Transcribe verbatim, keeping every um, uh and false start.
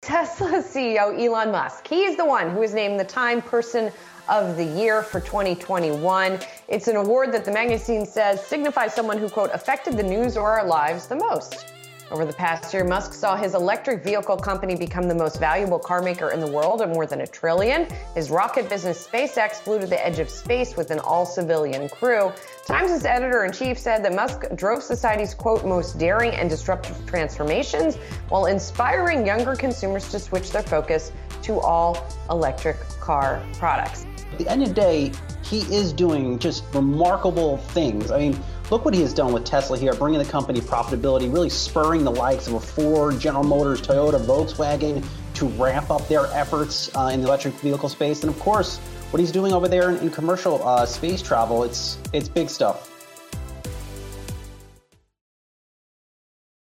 Tesla C E O Elon Musk. He's the one who was named the Time Person of the Year for twenty twenty-one. It's an award that the magazine says signifies someone who, quote, affected the news or our lives the most. Over the past year, Musk saw his electric vehicle company become the most valuable car maker in the world at more than a trillion. His rocket business SpaceX flew to the edge of space with an all-civilian crew. Times' editor-in-chief said that Musk drove society's, quote, most daring and disruptive transformations while inspiring younger consumers to switch their focus to all-electric car products. At the end of the day, he is doing just remarkable things. I mean, look what he has done with Tesla here, bringing the company profitability, really spurring the likes of a Ford, General Motors, Toyota, Volkswagen to ramp up their efforts uh, in the electric vehicle space. And of course, what he's doing over there in, in commercial uh, space travel, it's it's big stuff.